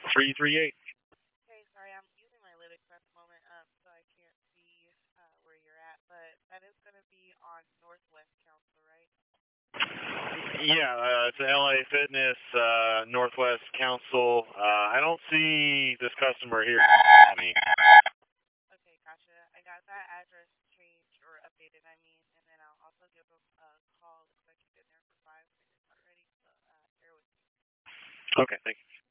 338. Okay, sorry, I'm using my lytics at the moment, so I can't see where you're at, but that is going to be on Northwest Council, right? Yeah, it's an LA Fitness Northwest Council. I don't see this customer here. Okay, gotcha. I got that address changed or updated, I mean, and then I'll also give them a call. Looks like you've been there for 5 minutes already, so bear with me. Okay, thank you.